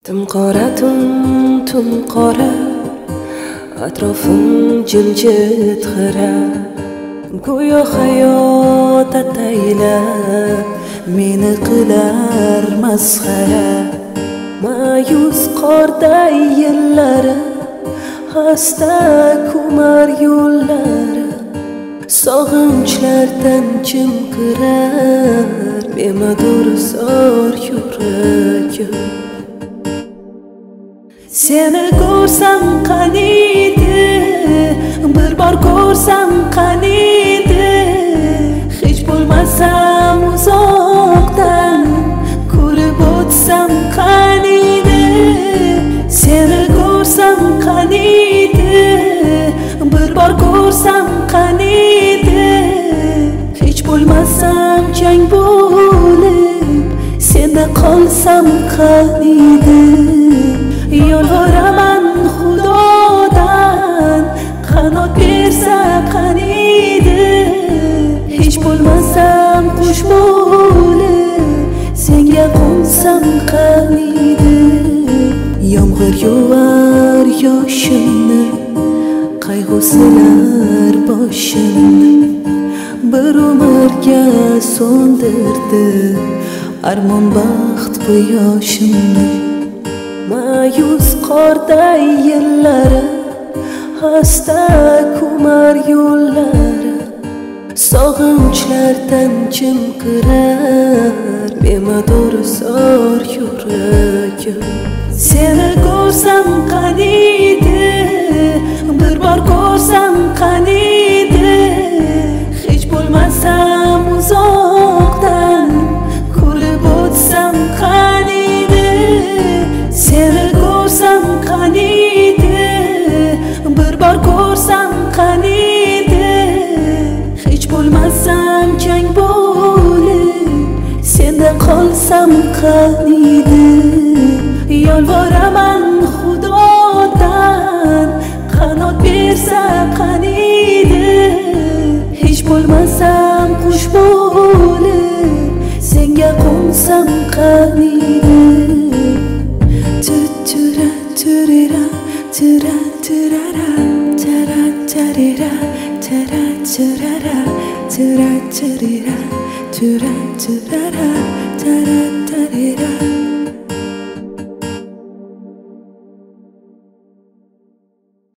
Tüm qora atrofim jimjit xira go'yo hayot ataylab meni qilar masxara ma'yus qorday yillari xasta ko'mar yo'llari sog'inchlardan chimqirar bemadur zor yuragim. Seni ko'rsam qaniydi, bir bor ko'rsam qaniydi, hech bo'lmasam uzoqdan ko'rib o'tsam qaniydi. Seni ko'rsam qaniydi, bir bor ko'rsam qaniydi, hech bo'lmasam chang bo'lib senda qolsam qaniydi. Yolvoraman Xudodan qanot bersa qaniydi, hech bo'lmasam qush bo'lib senga qo'nsam qaniydi. Yomg'ir yuvar yoshimni, qayg'u silar boshimni, bir umrga so'ndirdi armon baxt quyoshimni. Ma'yus qorday yillari xasta ko'mar yo'llari sog'inchlardan chimqirar bemadur zor yuragim. Seni ko'rsam qaniydi, bir bor ko'rsam qaniydi, hech bo'lmasam uzoqdan ko'rib o'tsam qaniydi. Seni ko'rsam qaniydi, bir bor ko'rsam qaniydi, hech bo'lmasam chang bo'lib senda qolsam qaniydi. Yolvoraman Xudodan qanot bersa qaniydi, hech bo'lmasam qush bo'lib senga qo'nsam qaniydi. Tura turira tura turara tara tarira tara turara tura turira tura turara tara tarira